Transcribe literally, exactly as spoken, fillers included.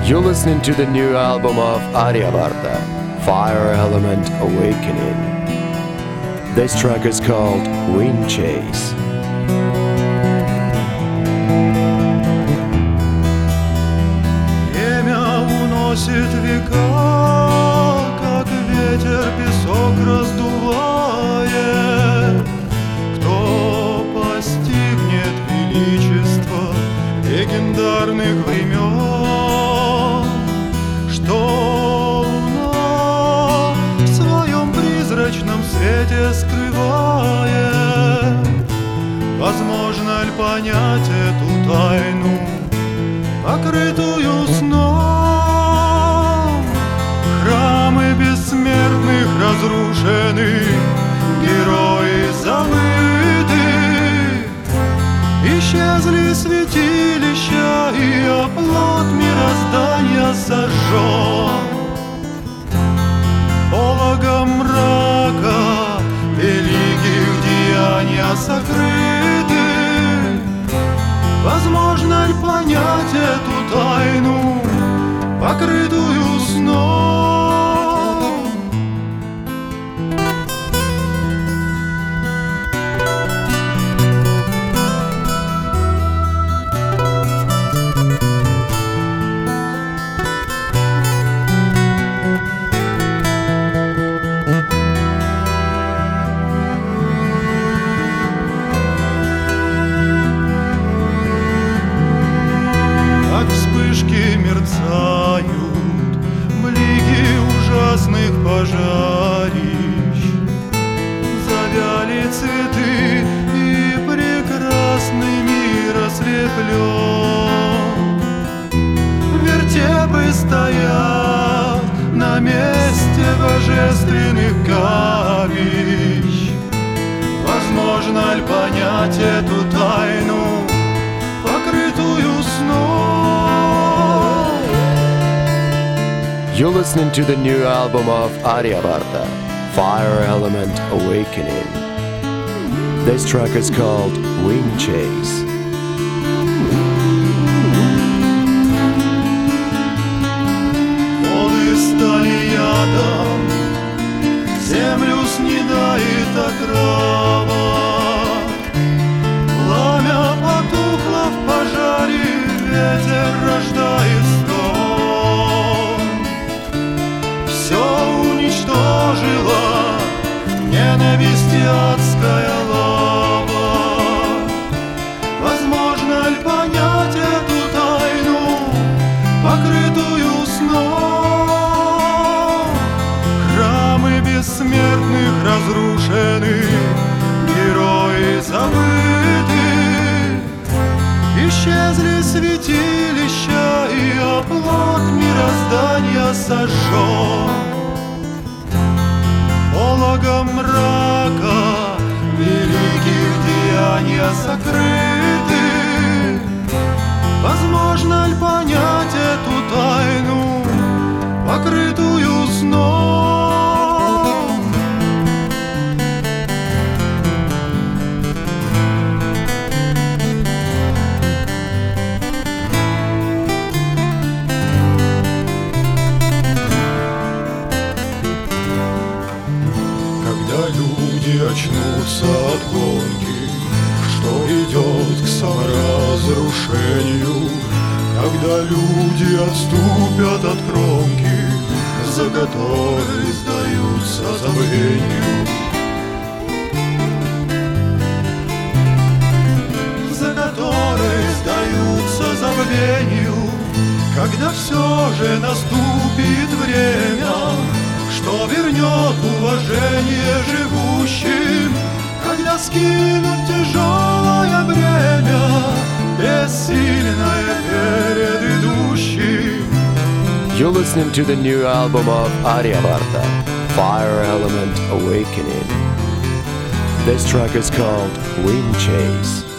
You're listening to the new album of Aryavarta, Fire Element Awakening. This track is called Wind Chase. Время уносит века, как ветер песок раздувает. Кто постигнет величество легендарных времен, что луна в своем призрачном свете скрывает? Возможно ли понять эту тайну, покрытую сном? Храмы бессмертных разрушены, герои забыты. Исчезли святилища, и оплот мироздания сожжен. Пологом мрака великих деяния сокрыты. Возможно ли понять эту тайну, покрытую сном? Вспышки мерцают, блики ужасных пожарищ. Завяли цветы, и прекрасный мир ослеплен. Вертепы стоят на месте божественных капищ. Возможно ли понять эту тайну, покрытую сном? You're listening to the new album of Aryavarta, Fire Element Awakening. This track is called Wind Chase. Воды стали ядом, землю снедает отрава. Пламя потухло в пожаре, ветер рождает стон. Все уничтожила ненависть и адская лава. Возможно ли понять эту тайну, покрытую сном? Храмы бессмертных разрушены, герои забыты. Исчезли святилища, и оплот мироздания сожжен. Пологом мрака великих деяния сокрыты. Возможно ли понять эту тайну, покрытую сном? Люди очнутся от гонки, что идет к саморазрушению. Когда люди отступят от кромки, за которой сдаются забвению. За которой сдаются забвению. Когда все же наступит время, что вернет уважение живущим, когда скинут тяжелое бремя, бессильное перед идущим. You're listening to the new album of Aryavarta, Fire Element Awakening. This track is called Wind Chase.